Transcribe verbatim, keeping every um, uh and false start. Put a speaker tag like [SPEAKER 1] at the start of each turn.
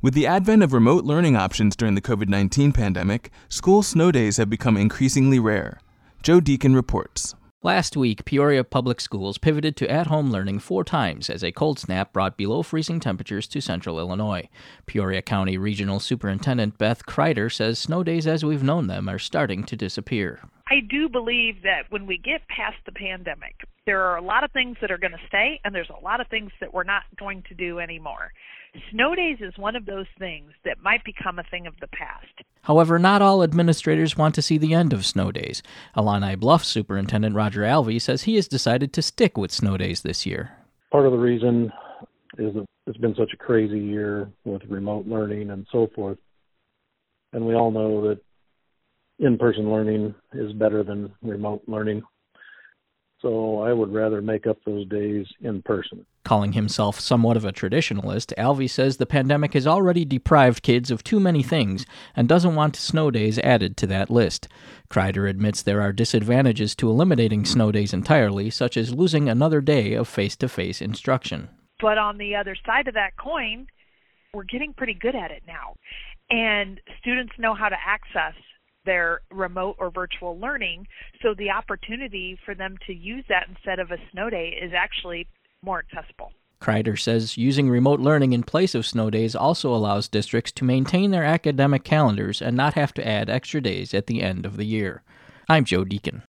[SPEAKER 1] With the advent of remote learning options during the covid nineteen pandemic, school snow days have become increasingly rare. Joe Deacon reports.
[SPEAKER 2] Last week, Peoria Public Schools pivoted to at-home learning four times as a cold snap brought below freezing temperatures to central Illinois. Peoria County Regional Superintendent Beth Kreider says snow days as we've known them are starting to disappear.
[SPEAKER 3] I do believe that when we get past the pandemic, there are a lot of things that are going to stay, and there's a lot of things that we're not going to do anymore. Snow days is one of those things that might become a thing of the past.
[SPEAKER 2] However, not all administrators want to see the end of snow days. Illini Bluff Superintendent Roger Alvey says he has decided to stick with snow days this year.
[SPEAKER 4] Part of the reason is that it's been such a crazy year with remote learning and so forth. And we all know that in-person learning is better than remote learning. So I would rather make up those days in person.
[SPEAKER 2] Calling himself somewhat of a traditionalist, Alvey says the pandemic has already deprived kids of too many things and doesn't want snow days added to that list. Kreider admits there are disadvantages to eliminating snow days entirely, such as losing another day of face-to-face instruction.
[SPEAKER 3] But on the other side of that coin, we're getting pretty good at it now. And students know how to access their remote or virtual learning, so the opportunity for them to use that instead of a snow day is actually more accessible.
[SPEAKER 2] Kreider says using remote learning in place of snow days also allows districts to maintain their academic calendars and not have to add extra days at the end of the year. I'm Joe Deacon.